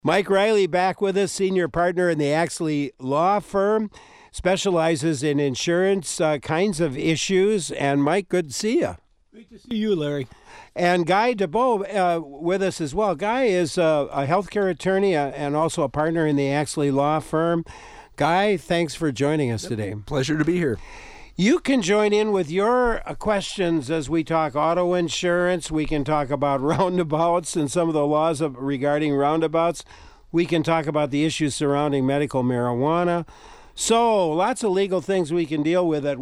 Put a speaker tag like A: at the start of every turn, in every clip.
A: Mike Riley back with us, senior partner in the Axley Law Firm, specializes in insurance kinds of issues. And Mike, good to see you.
B: Great to see you, Larry.
A: And Guy DeBow with us as well. Guy is a healthcare attorney and also a partner in the Axley Law Firm. Guy, thanks for joining us today.
C: Pleasure to be here.
A: You can join in with your questions as we talk auto insurance. We can talk about roundabouts and some of the laws regarding roundabouts. We can talk about the issues surrounding medical marijuana. So lots of legal things we can deal with at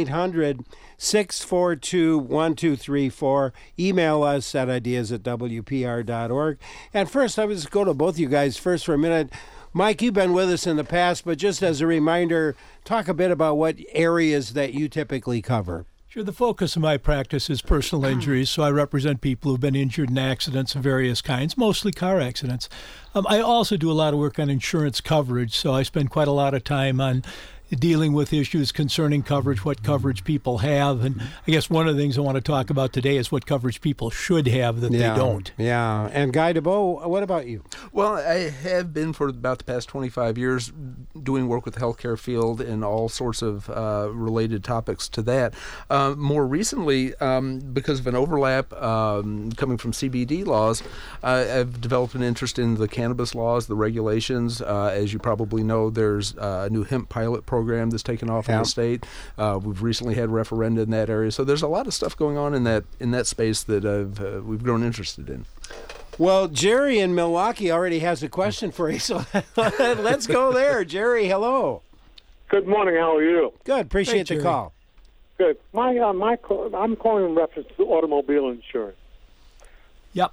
A: 1-800-642-1234. Email us at ideas@wpr.org. And first, I would just go to both you guys first for a minute. Mike, you've been with us in the past, but just as a reminder, talk a bit about what areas that you typically cover.
B: Sure. The focus of my practice is personal injuries, so I represent people who've been injured in accidents of various kinds, mostly car accidents. I also do a lot of work on insurance coverage, so I spend quite a lot of time on dealing with issues concerning coverage, what coverage people have. And I guess one of the things I want to talk about today is what coverage people should have that they don't.
A: Yeah. And Guy DeBow, what about you?
C: Well, I have been for about the past 25 years doing work with the healthcare field and all sorts of related topics to that. More recently, because of an overlap coming from CBD laws, I've developed an interest in the cannabis laws, the regulations. As you probably know, there's a new hemp pilot program that's taken off in the state. We've recently had referenda in that area. So there's a lot of stuff going on in that space that we've grown interested in.
A: Well, Jerry in Milwaukee already has a question for you, so let's go there. Jerry, hello.
D: Good morning. How are you?
A: Good. Appreciate the call.
D: Good. I'm calling in reference to automobile insurance.
B: Yep.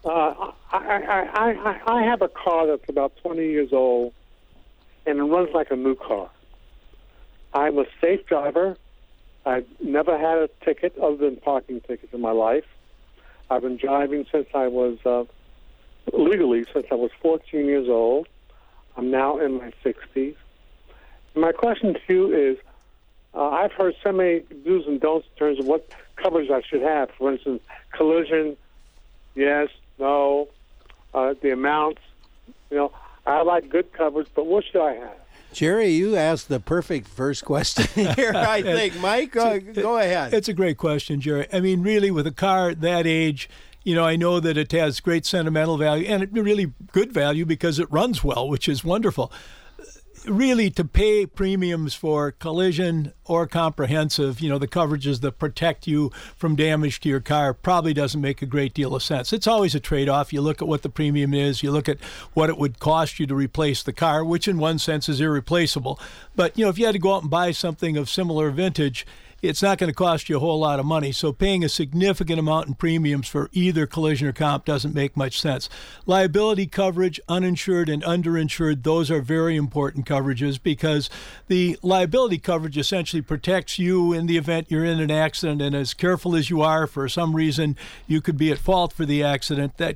D: I have a car that's about 20 years old, and it runs like a new car. I'm a safe driver. I've never had a ticket other than parking tickets in my life. I've been driving since I was, legally, since I was 14 years old. I'm now in my 60s. My question to you is, I've heard so many do's and don'ts in terms of what coverage I should have. For instance, collision, yes, no, the amounts. I like good coverage, but what should I have?
A: Jerry, you asked the perfect first question here, I think. Mike, go ahead.
B: It's a great question, Jerry. I mean, really, with a car that age, I know that it has great sentimental value and really good value because it runs well, which is wonderful. Really, to pay premiums for collision or comprehensive, the coverages that protect you from damage to your car probably doesn't make a great deal of sense. It's always a trade-off. You look at what the premium is. You look at what it would cost you to replace the car, which in one sense is irreplaceable. But, if you had to go out and buy something of similar vintage, it's not going to cost you a whole lot of money. So paying a significant amount in premiums for either collision or comp doesn't make much sense. Liability coverage, uninsured and underinsured, those are very important coverages because the liability coverage essentially protects you in the event you're in an accident, and as careful as you are, for some reason you could be at fault for the accident, that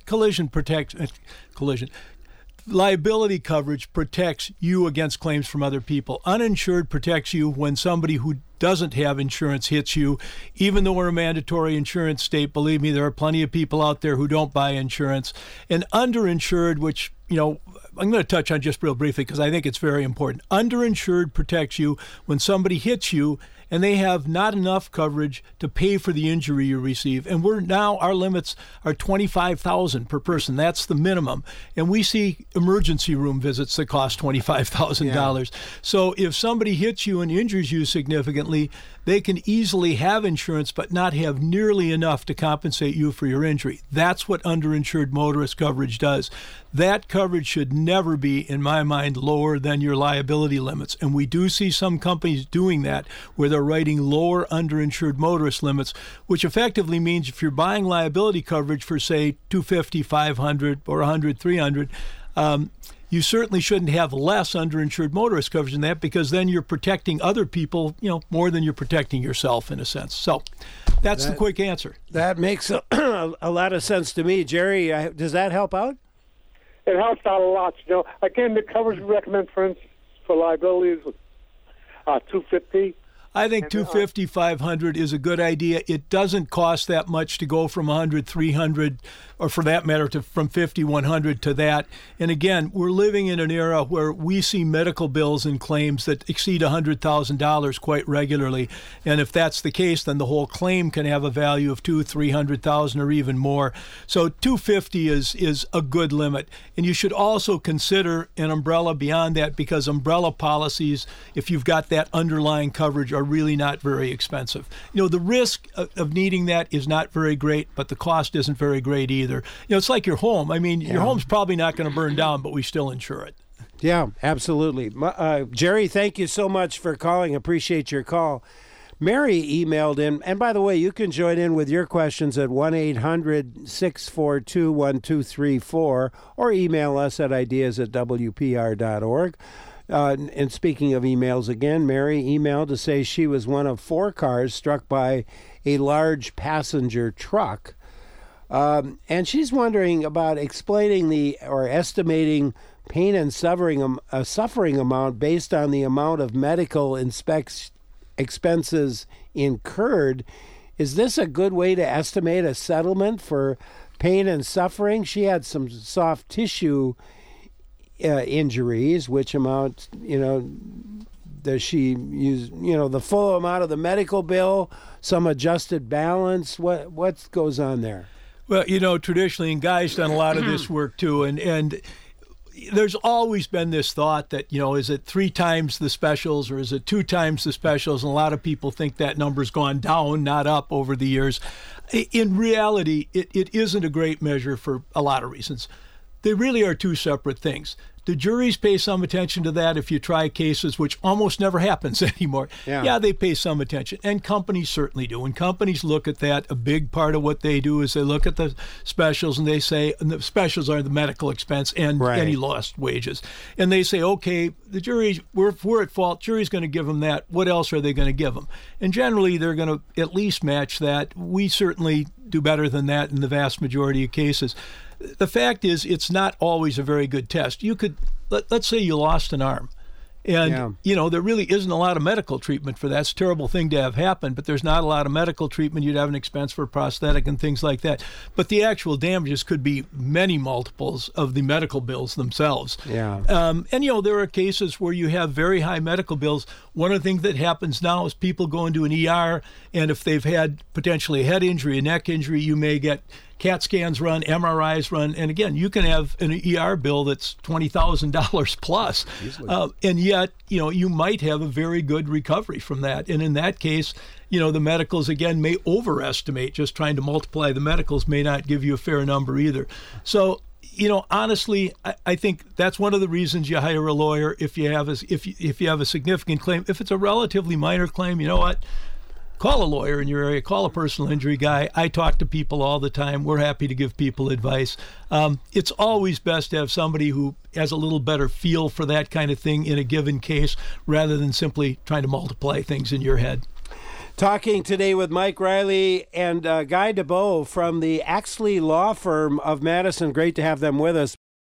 B: liability coverage protects you against claims from other people. Uninsured protects you when somebody who doesn't have insurance hits you. Even though we're a mandatory insurance state, believe me, there are plenty of people out there who don't buy insurance. And underinsured, which, I'm going to touch on just real briefly because I think it's very important. Underinsured protects you when somebody hits you and they have not enough coverage to pay for the injury you receive. And our limits are $25,000 per person. That's the minimum. And we see emergency room visits that cost $25,000. Yeah. So if somebody hits you and injures you significantly, they can easily have insurance but not have nearly enough to compensate you for your injury. That's what underinsured motorist coverage does. That coverage should never be, in my mind, lower than your liability limits. And we do see some companies doing that where they're writing lower underinsured motorist limits, which effectively means if you're buying liability coverage for, say, $250, $500, or $100, $300, you certainly shouldn't have less underinsured motorist coverage than that because then you're protecting other people, more than you're protecting yourself in a sense. So that's the quick answer.
A: That makes a lot of sense to me. Jerry, does that help out?
D: It helps out a lot. Again, the coverage we recommend, for instance, for liability is $250.
B: I think 250, 500 is a good idea. It doesn't cost that much to go from 100, 300, or for that matter, from 50, 100 to that. And again, we're living in an era where we see medical bills and claims that exceed $100,000 quite regularly. And if that's the case, then the whole claim can have a value of $200,000, $300,000 or even more. So 250 is a good limit. And you should also consider an umbrella beyond that, because umbrella policies, if you've got that underlying coverage, are really not very expensive. The risk of needing that is not very great, but the cost isn't very great either. It's like your home. I mean, your home's probably not going to burn down, but we still insure it.
A: Yeah, absolutely. Jerry, thank you so much for calling. Appreciate your call. Mary emailed in, and by the way, you can join in with your questions at 1-800-642-1234 or email us at ideas@wpr.org. And speaking of emails again, Mary emailed to say she was one of 4 cars struck by a large passenger truck. And she's wondering about explaining or estimating pain and suffering amount based on the amount of medical expenses incurred. Is this a good way to estimate a settlement for pain and suffering? She had some soft tissue injuries, which amount, does she use, the full amount of the medical bill, some adjusted balance? What goes on there?
B: Well, traditionally, and Guy's done a lot of this work too, and there's always been this thought that, is it 3 times the specials or is it 2 times the specials? And a lot of people think that number's gone down, not up over the years. In reality, it isn't a great measure for a lot of reasons. They really are 2 separate things. The juries pay some attention to that if you try cases, which almost never happens anymore. Yeah, they pay some attention, and companies certainly do. When companies look at that, a big part of what they do is they look at the specials, and they say, and the specials are the medical expense and any lost wages. And they say, okay, the jury, we're at fault. Jury's going to give them that. What else are they going to give them? And generally, they're going to at least match that. We certainly do better than that in the vast majority of cases. The fact is, it's not always a very good test. You could, let's say you lost an arm, and there really isn't a lot of medical treatment for that. It's a terrible thing to have happen, but there's not a lot of medical treatment. You'd have an expense for a prosthetic and things like that. But the actual damages could be many multiples of the medical bills themselves.
A: Yeah.
B: And there are cases where you have very high medical bills. One of the things that happens now is people go into an ER, and if they've had potentially a head injury, a neck injury, you may get CAT scans run, MRIs run, and again, you can have an ER bill that's $20,000 plus, and yet, you might have a very good recovery from that. And in that case, the medicals, again, may overestimate. Just trying to multiply the medicals may not give you a fair number either. So, honestly, I think that's one of the reasons you hire a lawyer if you have if you have a significant claim. If it's a relatively minor claim, you know what? Call a lawyer in your area, call a personal injury guy. I talk to people all the time. We're happy to give people advice. It's always best to have somebody who has a little better feel for that kind of thing in a given case rather than simply trying to multiply things in your head.
A: Talking today with Mike Riley and Guy DeBow from the Axley Law Firm of Madison. Great to have them with us.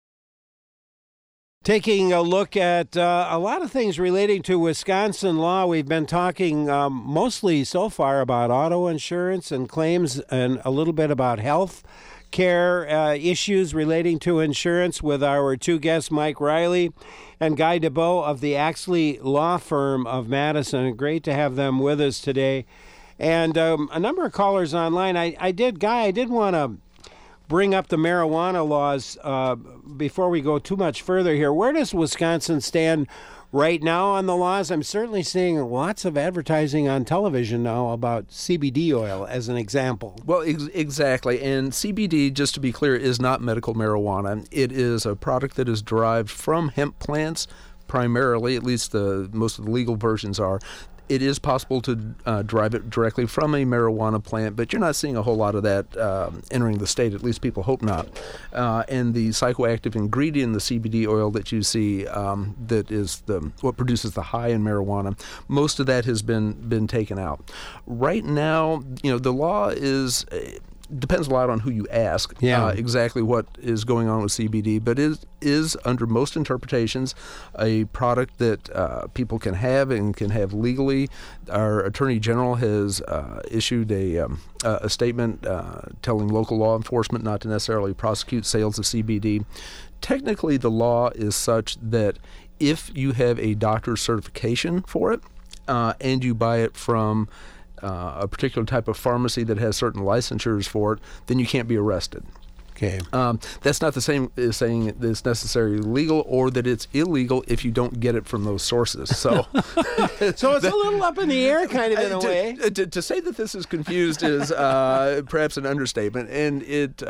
A: Taking a look at a lot of things relating to Wisconsin law. We've been talking mostly so far about auto insurance and claims and a little bit about health care issues relating to insurance with our 2 guests, Mike Riley and Guy DeBow of the Axley Law Firm of Madison. Great to have them with us today. And a number of callers online. I did want to bring up the marijuana laws before we go too much further here. Where does Wisconsin stand right now on the laws? I'm certainly seeing lots of advertising on television now about CBD oil as an example.
C: Well, exactly. And CBD, just to be clear, is not medical marijuana. It is a product that is derived from hemp plants primarily, at least most of the legal versions are. It is possible to derive it directly from a marijuana plant, but you're not seeing a whole lot of that entering the state. At least people hope not. And the psychoactive ingredient, the CBD oil that you see, that is what produces the high in marijuana, most of that has been taken out. Right now, the law is depends a lot on who you ask, exactly what is going on with CBD, but it is under most interpretations a product that people can have and can have legally. Our Attorney General has issued a statement telling local law enforcement not to necessarily prosecute sales of CBD. Technically, the law is such that if you have a doctor's certification for it and you buy it from a particular type of pharmacy that has certain licensures for it, then you can't be arrested.
A: Okay.
C: That's not the same as saying that it's necessarily legal or that it's illegal if you don't get it from those sources. So,
A: so it's a little up in the air, kind of, in a way.
C: To say that this is confused is perhaps an understatement, and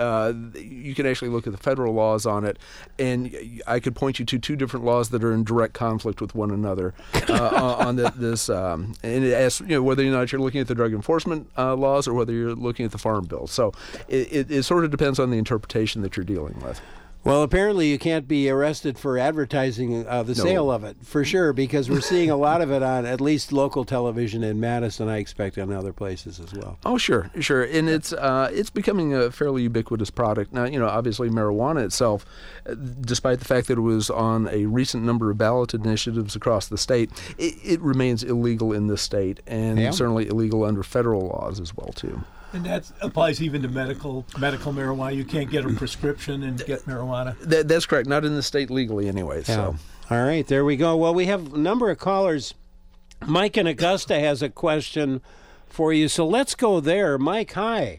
C: you can actually look at the federal laws on it, and I could point you to two different laws that are in direct conflict with one another on this. And it asks, whether or not you're looking at the drug enforcement laws or whether you're looking at the Farm Bill. So it sort of depends on the interpretation that you're dealing with.
A: Well, apparently you can't be arrested for advertising the sale of it, for sure, because we're seeing a lot of it on at least local television in Madison, I expect, and other places as well.
C: Oh, sure. And it's becoming a fairly ubiquitous product. Now, obviously marijuana itself, despite the fact that it was on a recent number of ballot initiatives across the state, it remains illegal in this state, and certainly illegal under federal laws as well, too.
B: And that applies even to medical marijuana. You can't get a prescription and get marijuana.
C: That's correct. Not in the state legally anyway.
A: Yeah. So. All right, there we go. Well, we have a number of callers. Mike in Augusta has a question for you, so let's go there. Mike, hi.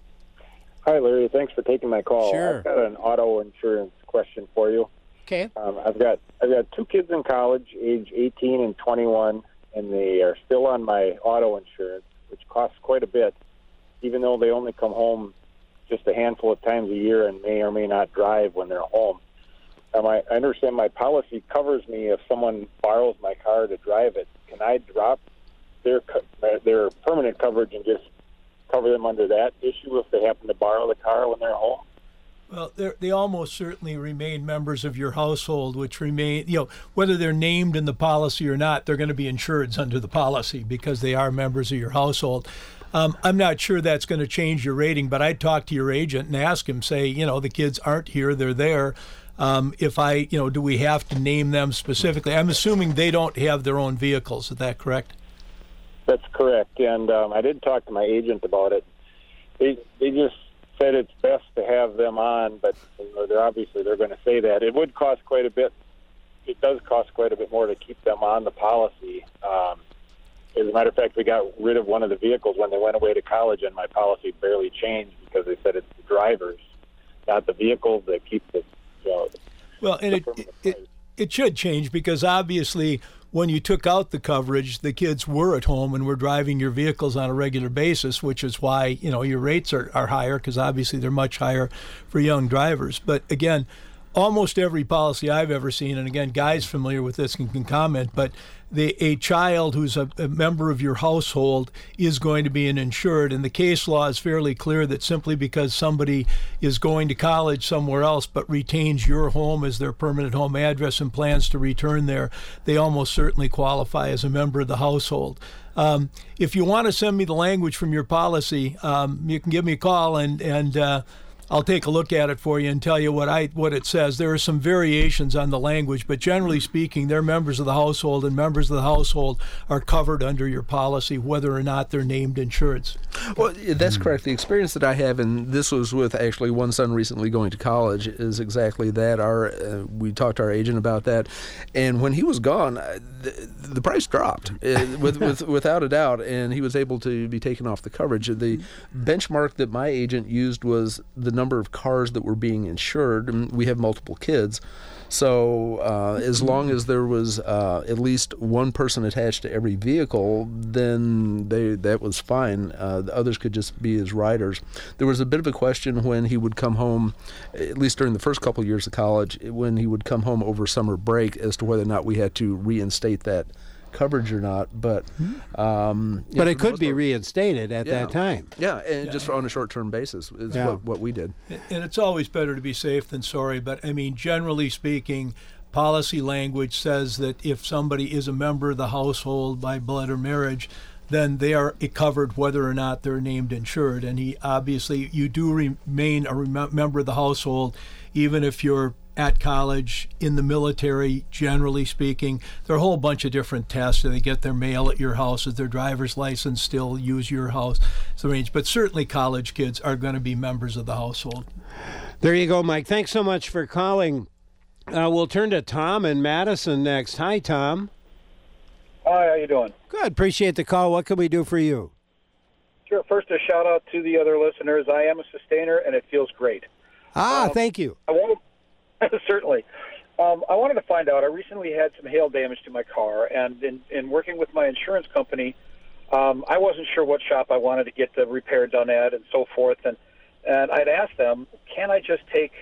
E: Hi, Larry. Thanks for taking my call.
A: Sure.
E: I've got an auto insurance question for you.
A: Okay.
E: I've got two kids in college, age 18 and 21, and they are still on my auto insurance, which costs quite a bit, even though they only come home just a handful of times a year and may or may not drive when they're home. I understand my policy covers me if someone borrows my car to drive it. Can I drop their permanent coverage and just cover them under that issue if they happen to borrow the car when they're home?
B: Well, they almost certainly remain members of your household, which remain, whether they're named in the policy or not, they're going to be insured under the policy because they are members of your household. I'm not sure that's going to change your rating, but I'd talk to your agent and ask him, say, the kids aren't here, they're there. Do we have to name them specifically? I'm assuming they don't have their own vehicles. Is that correct?
E: That's correct. And I did talk to my agent about it. They just said it's best to have them on, but they're going to say that. It would cost quite a bit. It does cost quite a bit more to keep them on the policy. As a matter of fact, we got rid of one of the vehicles when they went away to college, and my policy barely changed because they said it's the drivers, not the vehicles, that keep the.
B: Well, and it should change because obviously when you took out the coverage, the kids were at home and were driving your vehicles on a regular basis, which is why your rates are higher because obviously they're much higher for young drivers. But again, almost every policy I've ever seen, and again, Guy's familiar with this and can comment, but a child who's a member of your household is going to be an insured, and the case law is fairly clear that simply because somebody is going to college somewhere else but retains your home as their permanent home address and plans to return there, they almost certainly qualify as a member of the household. If you want to send me the language from your policy, you can give me a call and I'll take a look at it for you and tell you what it says. There are some variations on the language, but generally speaking, they're members of the household, and members of the household are covered under your policy, whether or not they're named insureds.
C: Well, that's correct. The experience that I have, and this was with actually one son recently going to college, is exactly that. We talked to our agent about that, and when he was gone, the price dropped without a doubt, and he was able to be taken off the coverage. The benchmark that my agent used was the number of cars that were being insured, and we have multiple kids. So as long as there was at least one person attached to every vehicle, then that was fine. The others could just be as riders. There was a bit of a question when he would come home, at least during the first couple of years of college, when he would come home over summer break, as to whether or not we had to reinstate that coverage or not, but
A: it could be reinstated at that time.
C: Yeah, and just on a short-term basis is what we did.
B: And it's always better to be safe than sorry, but I mean, generally speaking, policy language says that if somebody is a member of the household by blood or marriage, then they are covered whether or not they're named insured. And you do remain a member of the household, even if you're at college, in the military, generally speaking. There are a whole bunch of different tests. They get their mail at your house. Is their driver's license still use your house? It's arranged. But certainly college kids are going to be members of the household.
A: There you go, Mike. Thanks so much for calling. We'll turn to Tom in Madison next. Hi, Tom.
F: Hi, how you doing?
A: Good. Appreciate the call. What can we do for you?
F: Sure. First, a shout out to the other listeners. I am a sustainer, and it feels great.
A: Thank you.
F: Certainly. I wanted to find out, I recently had some hail damage to my car, and in working with my insurance company, I wasn't sure what shop I wanted to get the repair done at and so forth, and I'd asked them, can I just take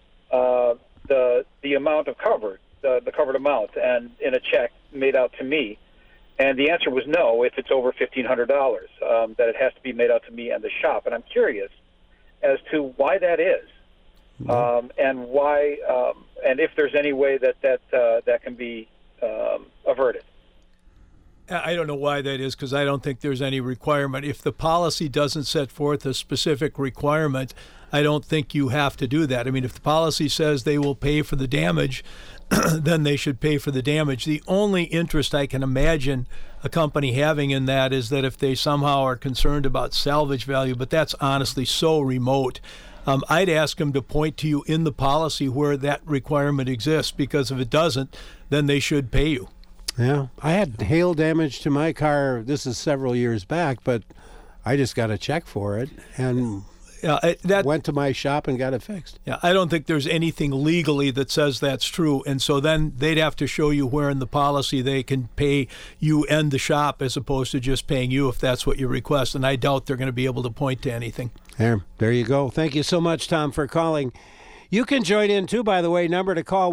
F: the amount of covered, the covered amount, and in a check made out to me? And the answer was no, if it's over $1,500, that it has to be made out to me and the shop. And I'm curious as to why that is. And why, and if there's any way that can be averted.
B: I don't know why that is, because I don't think there's any requirement. If the policy doesn't set forth a specific requirement, I don't think you have to do that. I mean, if the policy says they will pay for the damage, then they should pay for the damage. The only interest I can imagine a company having in that is that if they somehow are concerned about salvage value, but that's honestly so remote. I'd ask them to point to you in the policy where that requirement exists, because if it doesn't, then they should pay you.
A: Yeah, I had hail damage to my car. This is several years back, but I just got a check for it and went to my shop and got it fixed.
B: Yeah, I don't think there's anything legally that says that's true, and so then they'd have to show you where in the policy they can pay you and the shop as opposed to just paying you if that's what you request, and I doubt they're going to be able to point to anything.
A: There you go. Thank you so much, Tom, for calling. You can join in, too, by the way. Number to call,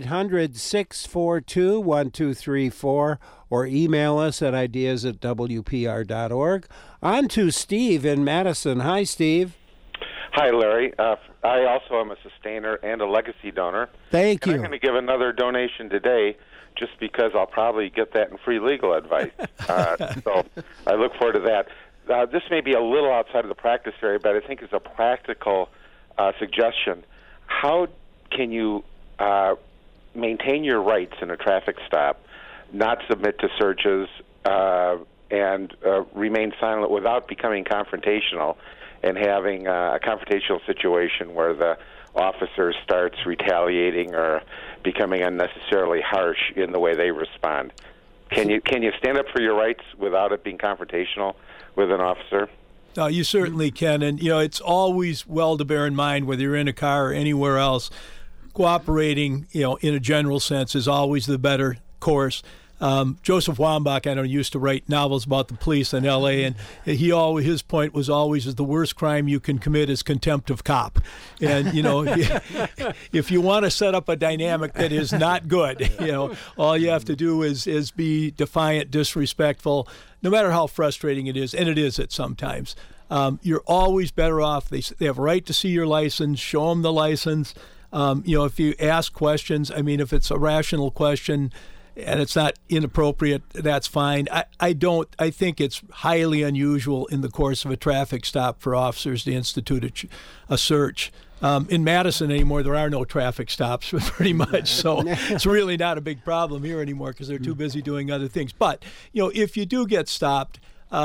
A: 1-800-642-1234, or email us at ideas@wpr.org. On to Steve in Madison. Hi, Steve.
G: Hi, Larry. I also am a sustainer and a legacy donor.
A: Thank you.
G: I'm going to give another donation today just because I'll probably get that in free legal advice. So I look forward to that. This may be a little outside of the practice area, but I think it's a practical suggestion. How can you maintain your rights in a traffic stop, not submit to searches, and remain silent without becoming confrontational and having a confrontational situation where the officer starts retaliating or becoming unnecessarily harsh in the way they respond? Can you stand up for your rights without it being confrontational with an officer?
B: No, you certainly can. And, it's always well to bear in mind, whether you're in a car or anywhere else, cooperating, in a general sense is always the better course. Joseph Wambach, used to write novels about the police in L.A., and his point was always is the worst crime you can commit is contempt of cop. And, if you want to set up a dynamic that is not good, all you have to do is be defiant, disrespectful, no matter how frustrating it is, and it is sometimes. You're always better off. They have a right to see your license, show them the license. If you ask questions, if it's a rational question, and it's not inappropriate, that's fine. I think it's highly unusual in the course of a traffic stop for officers to institute a search. In Madison anymore, there are no traffic stops pretty much, so it's really not a big problem here anymore because they're too busy doing other things. But, if you do get stopped,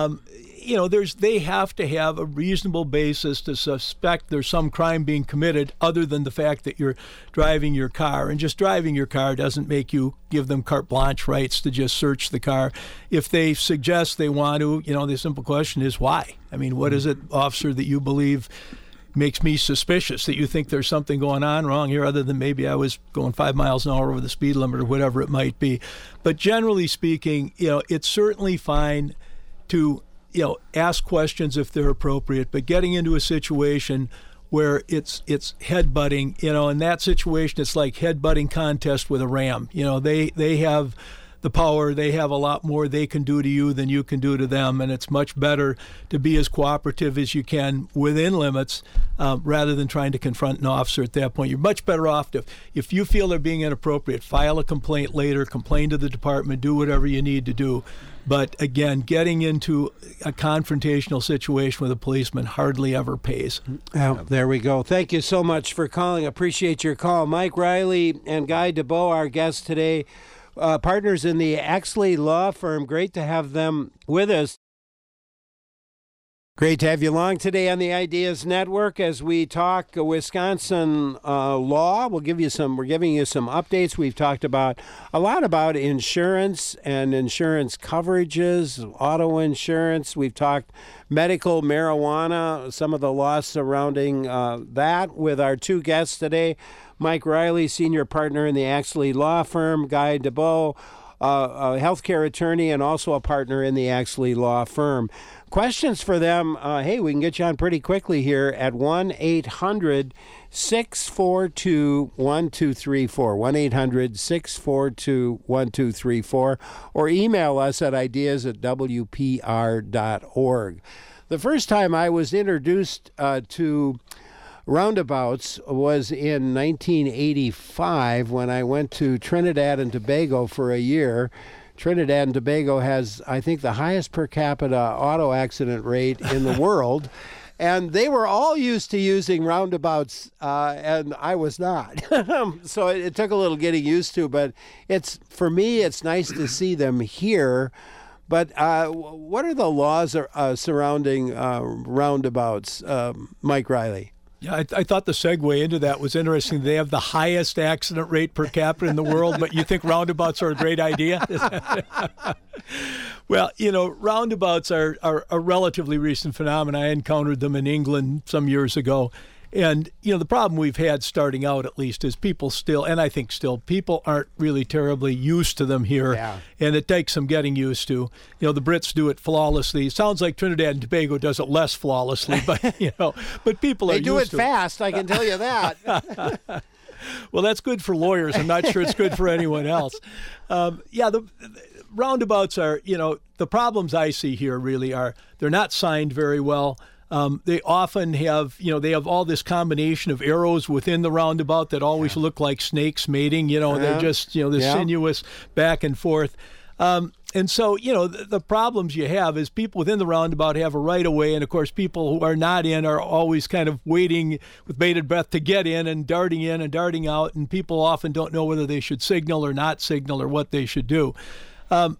B: they have to have a reasonable basis to suspect there's some crime being committed other than the fact that you're driving your car. And just driving your car doesn't make you give them carte blanche rights to just search the car. If they suggest they want to, the simple question is why? What is it, officer, that you believe makes me suspicious, that you think there's something going on wrong here other than maybe I was going 5 miles an hour over the speed limit or whatever it might be? But generally speaking, it's certainly fine to ask questions if they're appropriate, but getting into a situation where it's headbutting, in that situation it's like headbutting contest with a ram. They have the power. They have a lot more they can do to you than you can do to them, and it's much better to be as cooperative as you can within limits rather than trying to confront an officer at that point. You're much better off if you feel they're being inappropriate, file a complaint later, complain to the department, do whatever you need to do. But again, getting into a confrontational situation with a policeman hardly ever pays.
A: Oh, there we go. Thank you so much for calling. Appreciate your call. Mike Riley and Guy DeBow, our guests today, partners in the Axley Law Firm. Great to have them with us. Great to have you along today on the Ideas Network as we talk Wisconsin law. We're giving you some updates. We've talked a lot about insurance and insurance coverages, auto insurance. We've talked medical marijuana, some of the laws surrounding that with our two guests today. Mike Riley, senior partner in the Axley Law Firm, Guy DeBow, a healthcare attorney and also a partner in the Axley Law Firm. Questions for them, hey, we can get you on pretty quickly here at 1-800-642-1234, 1-800-642-1234, or email us at ideas@wpr.org. The first time I was introduced to roundabouts was in 1985 when I went to Trinidad and Tobago for a year. Trinidad and Tobago has, I think, the highest per capita auto accident rate in the world. And they were all used to using roundabouts, and I was not. So it took a little getting used to, but for me, it's nice to see them here. But what are the laws surrounding roundabouts, Mike Riley?
B: Yeah, I thought the segue into that was interesting. They have the highest accident rate per capita in the world, but you think roundabouts are a great idea? Well, roundabouts are a relatively recent phenomenon. I encountered them in England some years ago. And, the problem we've had starting out, at least, is people aren't really terribly used to them here.
A: Yeah.
B: And it takes some getting used to. The Brits do it flawlessly. It sounds like Trinidad and Tobago does it less flawlessly, but, but people are used to it.
A: They do it fast, I can tell you that.
B: Well, that's good for lawyers. I'm not sure it's good for anyone else. The roundabouts are, the problems I see here really are they're not signed very well. They often have, they have all this combination of arrows within the roundabout that always look like snakes mating, they're just, this sinuous back and forth. And so, the problems you have is people within the roundabout have a right of way. And of course, people who are not in are always kind of waiting with bated breath to get in and darting out. And people often don't know whether they should signal or not signal or what they should do. And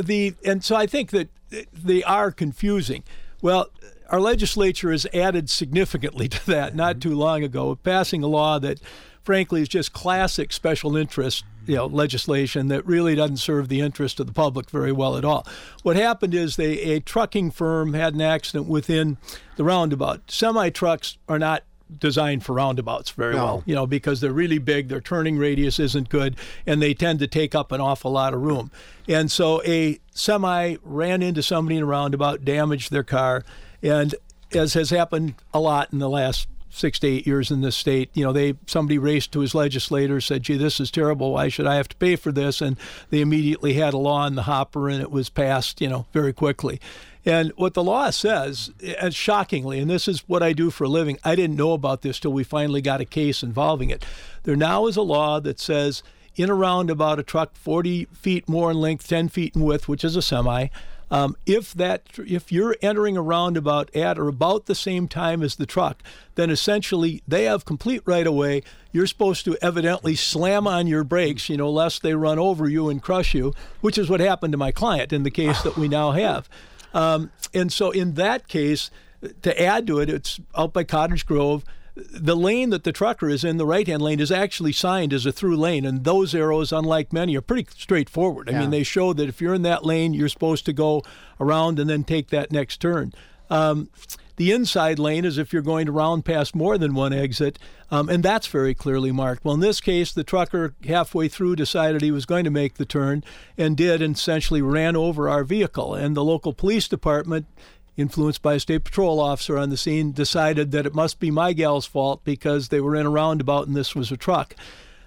B: so I think that they are confusing. Well, our legislature has added significantly to that not too long ago, passing a law that, frankly, is just classic special interest, legislation that really doesn't serve the interest of the public very well at all. What happened is a trucking firm had an accident within the roundabout. Semi-trucks are not designed for roundabouts very well, because they're really big, their turning radius isn't good, and they tend to take up an awful lot of room. And so a semi ran into somebody in a roundabout, damaged their car, and as has happened a lot in the last 6 to 8 years in this state, somebody raced to his legislator, said, gee, this is terrible. Why should I have to pay for this? And they immediately had a law in the hopper, and it was passed, very quickly. And what the law says, and shockingly, and this is what I do for a living, I didn't know about this till we finally got a case involving it. There now is a law that says in a roundabout, a truck 40 feet more in length, 10 feet in width, which is a semi, if you're entering a roundabout at or about the same time as the truck, then essentially they have complete right of way. You're supposed to evidently slam on your brakes, lest they run over you and crush you, which is what happened to my client in the case that we now have. And so in that case, to add to it, it's out by Cottage Grove. The lane that the trucker is in, the right-hand lane, is actually signed as a through lane, and those arrows, unlike many, are pretty straightforward. I mean, they show that if you're in that lane, you're supposed to go around and then take that next turn. The inside lane is if you're going to round past more than one exit, and that's very clearly marked. Well, in this case, the trucker halfway through decided he was going to make the turn and did, and essentially ran over our vehicle. And the local police department, influenced by a state patrol officer on the scene, decided that it must be my gal's fault because they were in a roundabout and this was a truck.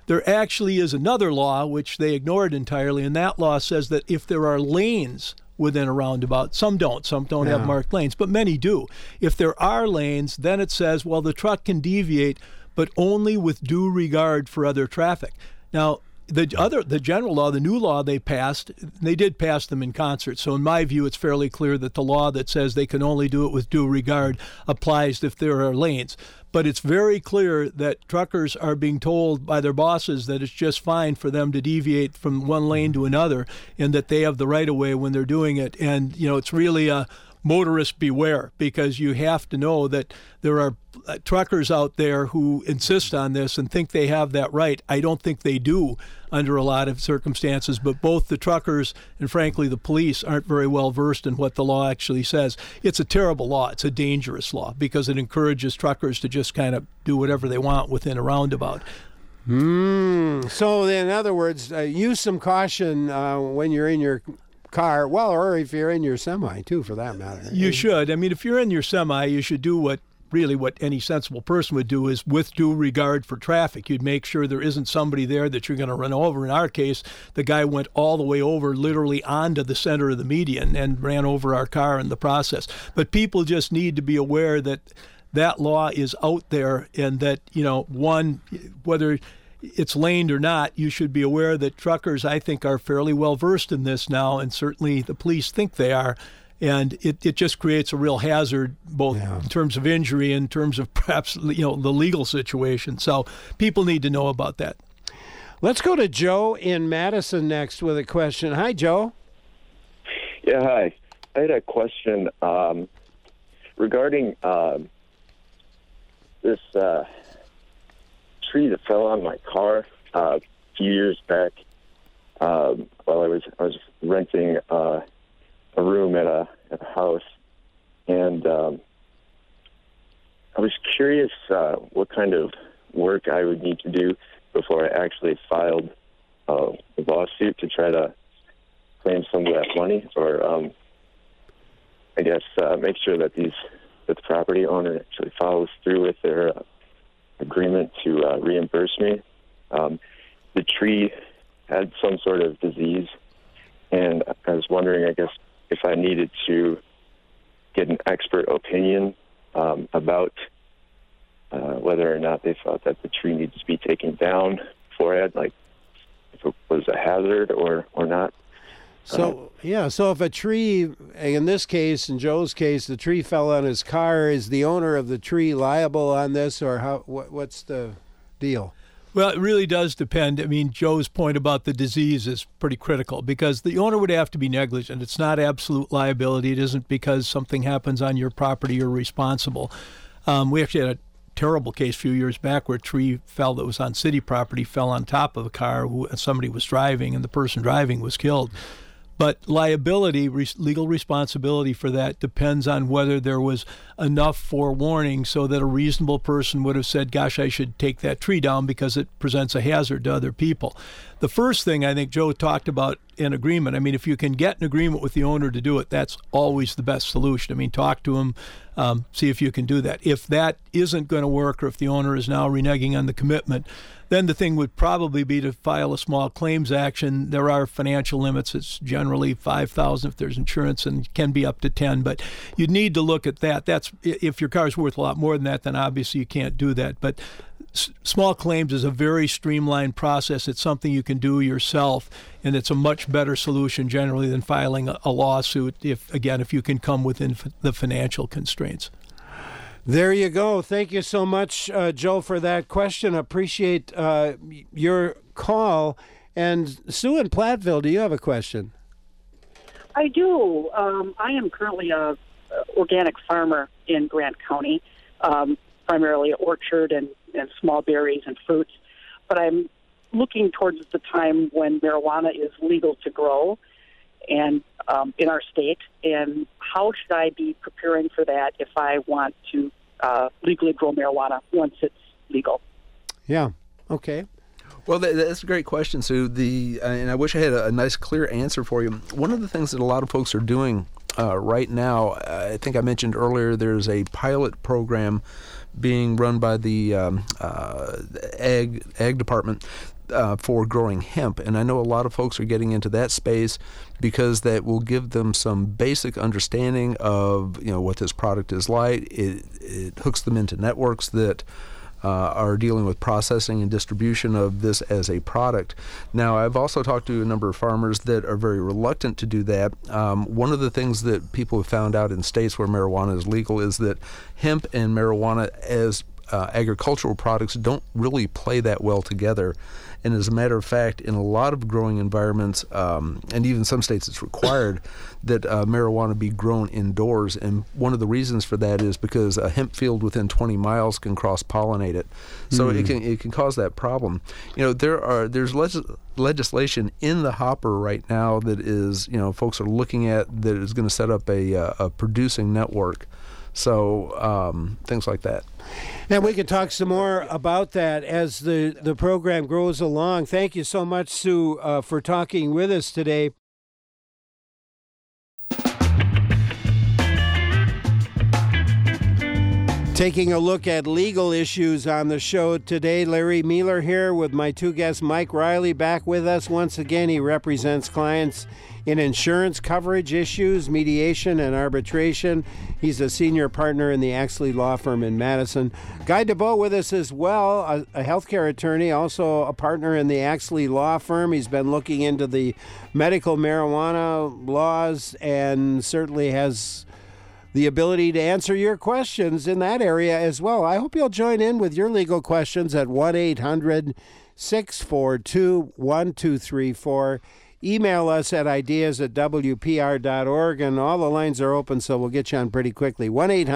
B: There actually is another law, which they ignored entirely, and that law says that if there are lanes within a roundabout, some don't have marked lanes, but many do. If there are lanes, then it says, well, the truck can deviate, but only with due regard for other traffic. Now, the general law, the new law they passed, they did pass them in concert. So in my view, it's fairly clear that the law that says they can only do it with due regard applies if there are lanes. But it's very clear that truckers are being told by their bosses that it's just fine for them to deviate from one lane to another, and that they have the right of way when they're doing it. And, it's really a motorist beware, because you have to know that there are truckers out there who insist on this and think they have that right. I don't think they do under a lot of circumstances, but both the truckers and, frankly, the police aren't very well versed in what the law actually says. It's a terrible law. It's a dangerous law because it encourages truckers to just kind of do whatever they want within a roundabout.
A: So, in other words, use some caution when you're in your car, or if you're in your semi, too, for that matter.
B: You should. I mean, if you're in your semi, you should do what any sensible person would do, is with due regard for traffic. You'd make sure there isn't somebody there that you're going to run over. In our case, the guy went all the way over, literally onto the center of the median, and ran over our car in the process. But people just need to be aware that that law is out there, and that, whether it's laned or not, you should be aware that truckers, I think, are fairly well versed in this now, and certainly the police think they are. And it just creates a real hazard, both in terms of injury and in terms of perhaps, the legal situation. So people need to know about that.
A: Let's go to Joe in Madison next with a question. Hi, Joe.
H: Yeah, hi. I had a question regarding this tree that fell on my car a few years back while I was renting a room at a house, and I was curious what kind of work I would need to do before I actually filed a lawsuit to try to claim some of that money, or I guess make sure that the property owner actually follows through with their agreement to reimburse me. The tree had some sort of disease, and I was wondering, I guess, if I needed to get an expert opinion about whether or not they thought that the tree needs to be taken down beforehand, like if it was a hazard or not.
A: So if a tree, in this case, in Joe's case, the tree fell on his car, is the owner of the tree liable on this, or what's the deal?
B: Well, it really does depend. I mean, Joe's point about the disease is pretty critical, because the owner would have to be negligent. It's not absolute liability. It isn't because something happens on your property you're responsible. We actually had a terrible case a few years back where a tree fell that was on city property, fell on top of a car somebody was driving, and the person driving was killed. But liability, legal responsibility for that depends on whether there was enough forewarning so that a reasonable person would have said, gosh, I should take that tree down because it presents a hazard to other people. The first thing I think Joe talked about, an agreement. I mean, if you can get an agreement with the owner to do it, that's always the best solution. I mean, talk to him, see if you can do that. If that isn't going to work, or if the owner is now reneging on the commitment, then the thing would probably be to file a small claims action. There are financial limits. It's generally $5,000 if there's insurance, and can be up to $10,000. But you'd need to look at that. That's if your car's worth a lot more than that, then obviously you can't do that. But small claims is a very streamlined process. It's something you can do yourself, and it's a much better solution generally than filing a lawsuit if you can come within the financial constraints.
A: There you go. Thank you so much, Joe, for that question. Appreciate your call. And Sue in Platteville, do you have a question?
I: I do. I am currently a organic farmer in Grant County, primarily orchard and small berries and fruits. But I'm looking towards the time when marijuana is legal to grow and in our state. And how should I be preparing for that if I want to legally grow marijuana once it's legal?
A: Yeah. Okay.
C: Well, that's a great question, Sue. And I wish I had a nice, clear answer for you. One of the things that a lot of folks are doing right now, I think I mentioned earlier, there's a pilot program being run by the ag department for growing hemp. And I know a lot of folks are getting into that space because that will give them some basic understanding of what this product is like. It hooks them into networks that are dealing with processing and distribution of this as a product. Now, I've also talked to a number of farmers that are very reluctant to do that. One of the things that people have found out in states where marijuana is legal is that hemp and marijuana as agricultural products don't really play that well together. And as a matter of fact, in a lot of growing environments, and even some states it's required, that marijuana be grown indoors. And one of the reasons for that is because a hemp field within 20 miles can cross-pollinate it. So it can cause that problem. There's legislation in the hopper right now that is, folks are looking at that is going to set up a producing network. So things like that.
A: And we can talk some more about that as the program grows along. Thank you so much, Sue, for talking with us today. Taking a look at legal issues on the show today, Larry Mueller here with my two guests, Mike Riley back with us. Once again, he represents clients in insurance coverage issues, mediation, and arbitration. He's a senior partner in the Axley Law Firm in Madison. Guy DeBow with us as well, a healthcare attorney, also a partner in the Axley Law Firm. He's been looking into the medical marijuana laws and certainly has the ability to answer your questions in that area as well. I hope you'll join in with your legal questions at 1-800-642-1234. Email us at ideas@wpr.org, and all the lines are open, so we'll get you on pretty quickly.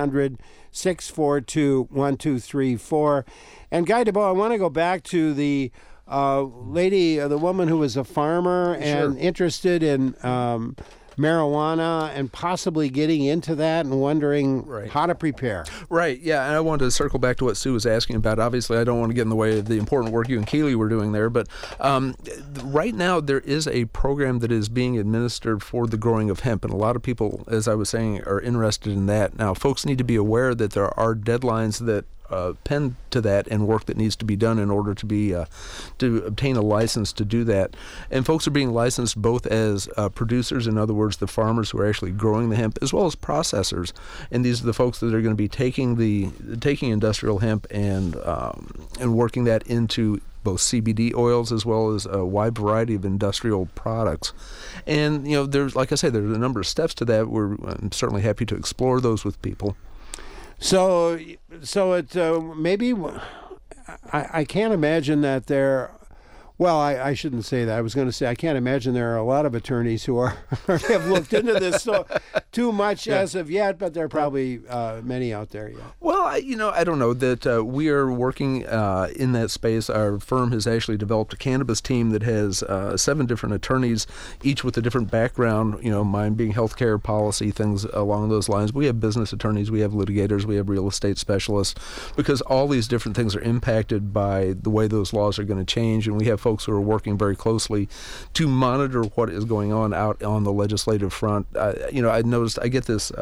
A: 1-800-642-1234. And Guy DeBow, I want to go back to the lady, the woman who was a farmer and interested in marijuana and possibly getting into that and wondering how to prepare.
C: Right, yeah, and I wanted to circle back to what Sue was asking about. Obviously, I don't want to get in the way of the important work you and Keely were doing there, but right now there is a program that is being administered for the growing of hemp, and a lot of people, as I was saying, are interested in that. Now, folks need to be aware that there are deadlines that pen to that and work that needs to be done in order to be to obtain a license to do that. And folks are being licensed both as producers, in other words, the farmers who are actually growing the hemp, as well as processors. And these are the folks that are going to be taking industrial hemp and working that into both CBD oils as well as a wide variety of industrial products. And there's, like I say, there's a number of steps to that. I'm certainly happy to explore those with people.
A: So it maybe I can't imagine that there. Well, I shouldn't say that. I was going to say I can't imagine there are a lot of attorneys who have looked into this too much as of yet, but there are probably many out there. Yeah.
C: Well, I don't know that we are working in that space. Our firm has actually developed a cannabis team that has 7 different attorneys, each with a different background. Mine being healthcare policy, things along those lines. We have business attorneys, we have litigators, we have real estate specialists, because all these different things are impacted by the way those laws are going to change, and we have folks who are working very closely to monitor what is going on out on the legislative front. I noticed I get this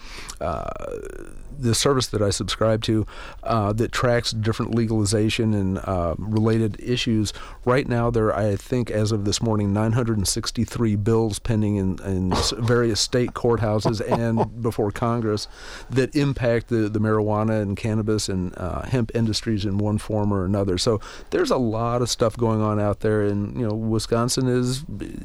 C: the service that I subscribe to that tracks different legalization and related issues. Right now, there are, I think, as of this morning, 963 bills pending in various state courthouses and before Congress that impact the marijuana and cannabis and hemp industries in one form or another. So there's a lot of stuff going on out there, and Wisconsin is,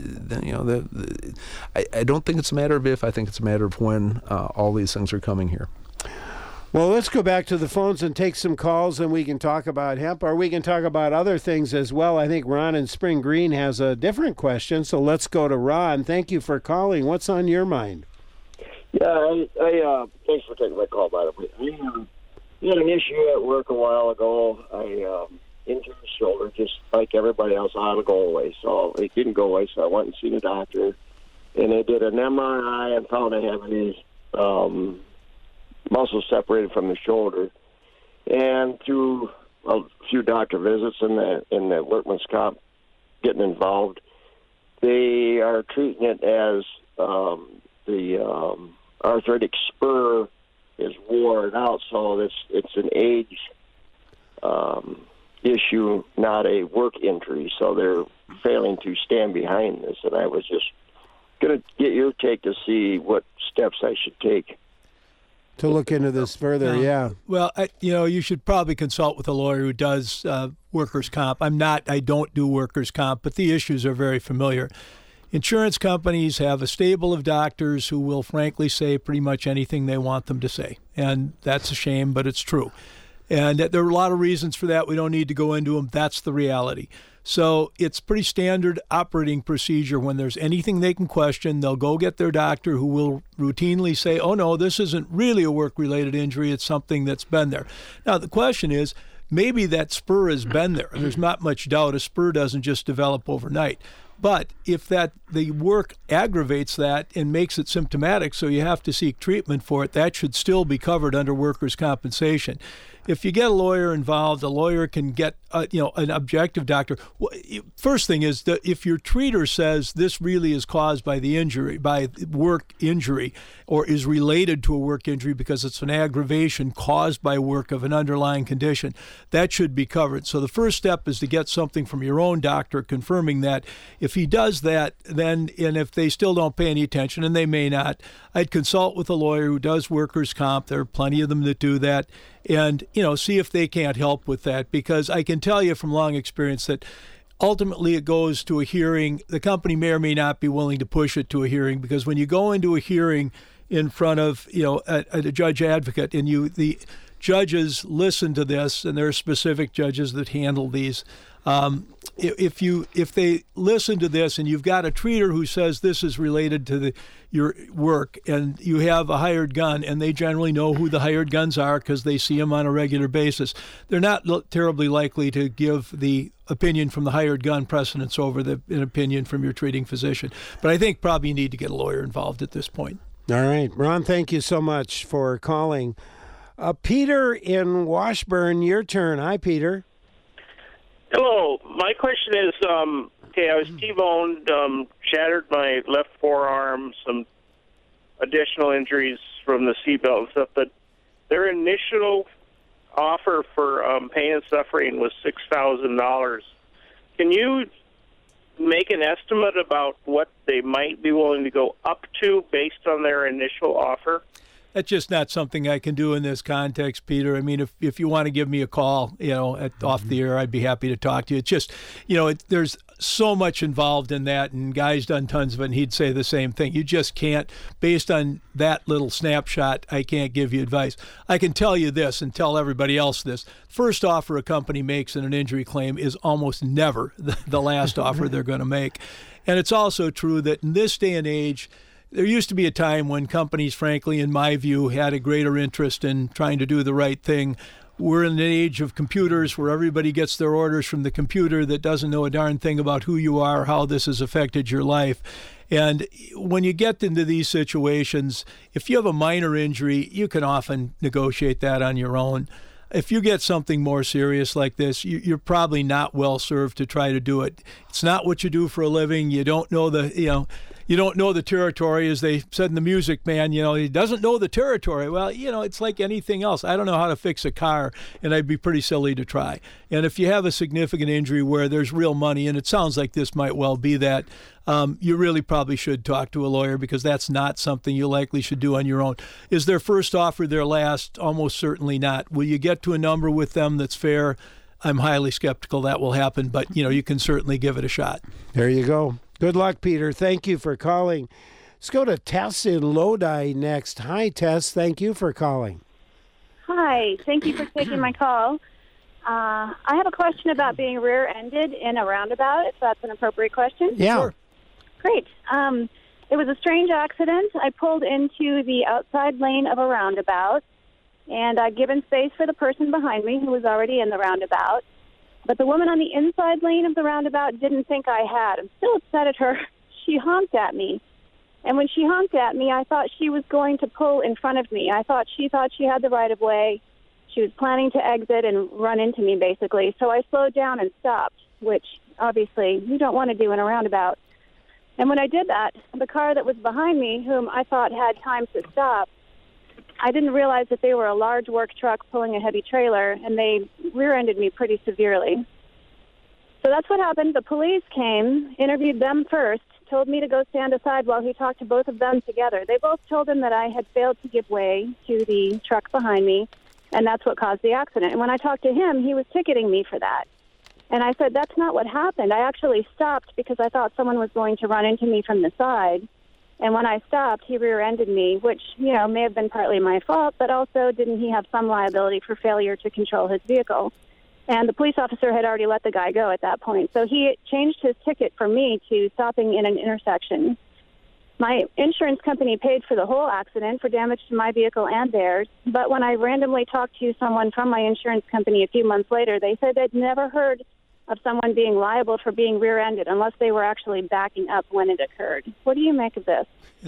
C: I don't think it's a matter of if, I think it's a matter of when all these things are coming here.
A: Well, let's go back to the phones and take some calls, and we can talk about hemp, or we can talk about other things as well. I think Ron in Spring Green has a different question, so let's go to Ron. Thank you for calling. What's on your mind?
J: Yeah, I thanks for taking my call, by the way. We had an issue at work a while ago. I injured the shoulder, just like everybody else, how to go away. So it didn't go away, so I went and seen a doctor, and they did an MRI and found I have these muscles separated from the shoulder. And through a few doctor visits and the workman's comp getting involved, they are treating it as the arthritic spur is worn out, so it's an age issue, not a work injury. So they're failing to stand behind this. And I was just going to get your take to see what steps I should take
A: to look into this further. Yeah.
B: Well, you should probably consult with a lawyer who does workers' comp. I don't do workers' comp, but the issues are very familiar. Insurance companies have a stable of doctors who will frankly say pretty much anything they want them to say. And that's a shame, but it's true. And there are a lot of reasons for that. We don't need to go into them. That's the reality. So it's pretty standard operating procedure. When there's anything they can question, they'll go get their doctor, who will routinely say, oh, no, this isn't really a work-related injury. It's something that's been there. Now, the question is, maybe that spur has been there. There's not much doubt a spur doesn't just develop overnight. But if the work aggravates that and makes it symptomatic, so you have to seek treatment for it, that should still be covered under workers' compensation. If you get a lawyer involved, a lawyer can get an objective doctor. First thing is that if your treater says this really is caused by the injury, by work injury, or is related to a work injury because it's an aggravation caused by work of an underlying condition, that should be covered. So the first step is to get something from your own doctor confirming that. If he does that, then, and if they still don't pay any attention, and they may not, I'd consult with a lawyer who does workers' comp. There are plenty of them that do that. And, see if they can't help with that, because I can tell you from long experience that ultimately it goes to a hearing. The company may or may not be willing to push it to a hearing, because when you go into a hearing in front of, a judge advocate, and the judges listen to this, and there are specific judges that handle these. If they listen to this and you've got a treater who says this is related to your work, and you have a hired gun, and they generally know who the hired guns are because they see them on a regular basis, they're not terribly likely to give the opinion from the hired gun precedence over an opinion from your treating physician. But I think probably you need to get a lawyer involved at this point.
A: All right. Ron, thank you so much for calling. Peter in Washburn, your turn. Hi, Peter.
K: Hello. My question is, I was T-boned, shattered my left forearm, some additional injuries from the seatbelt and stuff, but their initial offer for pain and suffering was $6,000. Can you make an estimate about what they might be willing to go up to based on their initial offer?
B: That's just not something I can do in this context, Peter. I mean, if you want to give me a call, off the air, I'd be happy to talk to you. It's just, there's so much involved in that, and Guy's done tons of it, and he'd say the same thing. You just can't, based on that little snapshot, I can't give you advice. I can tell you this and tell everybody else this. First offer a company makes in an injury claim is almost never the last offer they're going to make. And it's also true that in this day and age, there used to be a time when companies, frankly, in my view, had a greater interest in trying to do the right thing. We're in an age of computers where everybody gets their orders from the computer that doesn't know a darn thing about who you are, how this has affected your life. And when you get into these situations, if you have a minor injury, you can often negotiate that on your own. If you get something more serious like this, you're probably not well served to try to do it. It's not what you do for a living. You don't know you don't know the territory, as they said in The Music Man. He doesn't know the territory. Well, it's like anything else. I don't know how to fix a car, and I'd be pretty silly to try. And if you have a significant injury where there's real money, and it sounds like this might well be that, you really probably should talk to a lawyer, because that's not something you likely should do on your own. Is their first offer their last? Almost certainly not. Will you get to a number with them that's fair? I'm highly skeptical that will happen, but you can certainly give it a shot.
A: There you go. Good luck, Peter. Thank you for calling. Let's go to Tess in Lodi next. Hi, Tess. Thank you for calling.
L: Hi. Thank you for taking my call. I have a question about being rear-ended in a roundabout, if that's an appropriate question.
A: Yeah. Sure.
L: Great. It was a strange accident. I pulled into the outside lane of a roundabout, and I'd given space for the person behind me who was already in the roundabout. But the woman on the inside lane of the roundabout didn't think I had. I'm still upset at her. She honked at me. And when she honked at me, I thought she was going to pull in front of me. She thought she had the right of way. She was planning to exit and run into me, basically. So I slowed down and stopped, which obviously you don't want to do in a roundabout. And when I did that, the car that was behind me, whom I thought had time to stop, I didn't realize that they were a large work truck pulling a heavy trailer, and they rear-ended me pretty severely. So that's what happened. The police came, interviewed them first, told me to go stand aside while he talked to both of them together. They both told him that I had failed to give way to the truck behind me, and that's what caused the accident. And when I talked to him, he was ticketing me for that. And I said, that's not what happened. I actually stopped because I thought someone was going to run into me from the side. And when I stopped, he rear-ended me, which, may have been partly my fault, but also didn't he have some liability for failure to control his vehicle? And the police officer had already let the guy go at that point. So he changed his ticket from me to stopping in an intersection. My insurance company paid for the whole accident for damage to my vehicle and theirs. But when I randomly talked to someone from my insurance company a few months later, they said they'd never heard of someone being liable for being rear-ended unless they were actually backing up when it occurred. What do you make of this?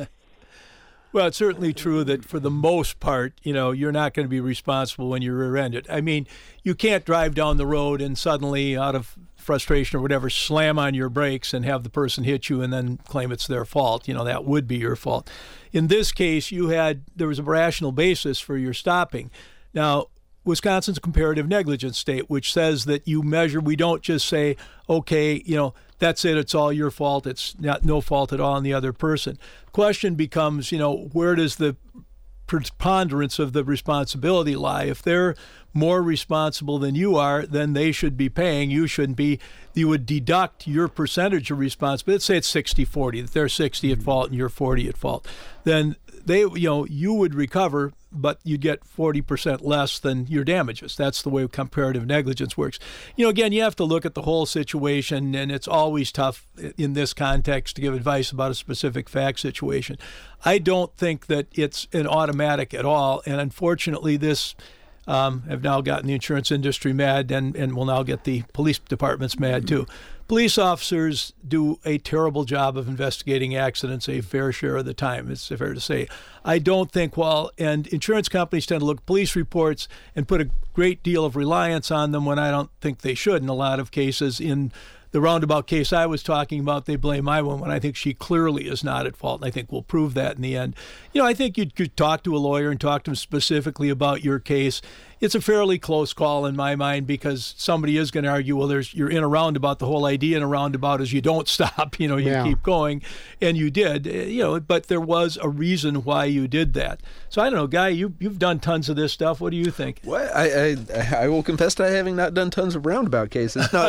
B: Well, it's certainly true that for the most part, you're not going to be responsible when you're rear-ended. I mean, you can't drive down the road and suddenly, out of frustration or whatever, slam on your brakes and have the person hit you and then claim it's their fault. That would be your fault. In this case, there was a rational basis for your stopping. Now, Wisconsin's a comparative negligence state, which says that we don't just say, okay, that's it, it's all your fault, it's no fault at all on the other person. Question becomes, where does the preponderance of the responsibility lie? If they're more responsible than you are, then they should be paying. You shouldn't be. You would deduct your percentage of responsibility. Let's say it's 60-40, that they're 60 at fault and you're 40 at fault. Then you would recover, but you'd get 40% less than your damages. That's the way comparative negligence works. Again, you have to look at the whole situation, and it's always tough in this context to give advice about a specific fact situation. I don't think that it's an automatic at all, and unfortunately this have now gotten the insurance industry mad and will now get the police departments mad too. Police officers do a terrible job of investigating accidents a fair share of the time, it's fair to say. I don't think and insurance companies tend to look at police reports and put a great deal of reliance on them when I don't think they should in a lot of cases. In the roundabout case I was talking about, they blame my woman when I think she clearly is not at fault, and I think we'll prove that in the end. I think you could talk to a lawyer and talk to him specifically about your case. It's a fairly close call in my mind because somebody is going to argue, well, you're in a roundabout. The whole idea in a roundabout is you don't stop, you keep going, and you did, but there was a reason why you did that. So I don't know, Guy, you've done tons of this stuff. What do you think?
C: Well, I will confess to having not done tons of roundabout cases. No,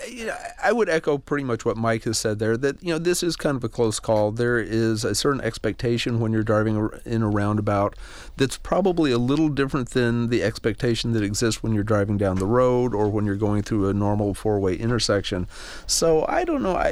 C: I would echo pretty much what Mike has said there, that, this is kind of a close call. There is a certain expectation when you're driving in a roundabout that's probably a little different than the expectation that exists when you're driving down the road or when you're going through a normal four-way intersection. So I don't know.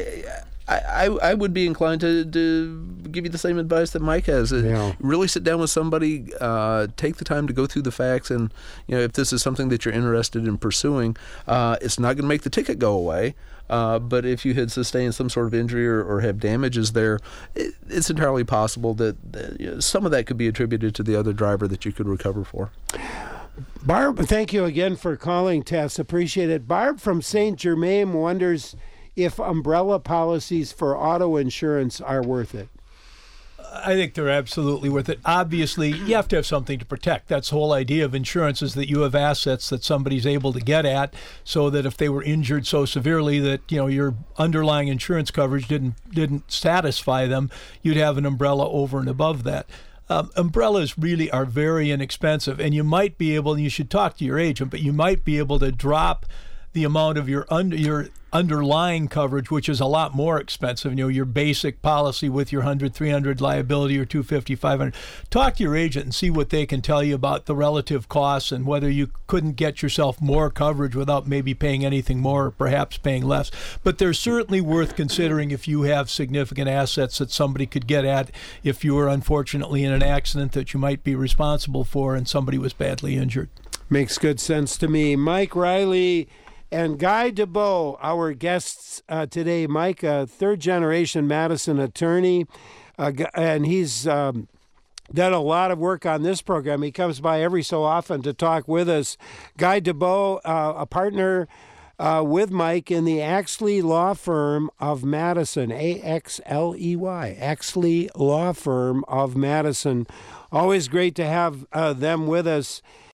C: I would be inclined to give you the same advice that Mike has. Really sit down with somebody, take the time to go through the facts, and if this is something that you're interested in pursuing, it's not going to make the ticket go away. But if you had sustained some sort of injury or have damages there, it's entirely possible that some of that could be attributed to the other driver that you could recover for.
A: Barb, thank you again for calling, Tess. Appreciate it. Barb from St. Germain wonders if umbrella policies for auto insurance are worth it.
B: I think they're absolutely worth it. Obviously, you have to have something to protect. That's the whole idea of insurance, is that you have assets that somebody's able to get at, so that if they were injured so severely that your underlying insurance coverage didn't satisfy them, you'd have an umbrella over and above that. Umbrellas really are very inexpensive, and you might be able, and you should talk to your agent, but you might be able to drop the amount of your underlying coverage, which is a lot more expensive. Your basic policy with your 100, 300 liability or 250, 500. Talk to your agent and see what they can tell you about the relative costs and whether you couldn't get yourself more coverage without maybe paying anything more or perhaps paying less. But they're certainly worth considering if you have significant assets that somebody could get at if you were unfortunately in an accident that you might be responsible for and somebody was badly injured.
A: Makes good sense to me. Mike Riley and Guy DeBow, our guests today. Mike, a third-generation Madison attorney, and he's done a lot of work on this program. He comes by every so often to talk with us. Guy DeBow, a partner with Mike in the Axley Law Firm of Madison, A-X-L-E-Y, Axley Law Firm of Madison. Always great to have them with us.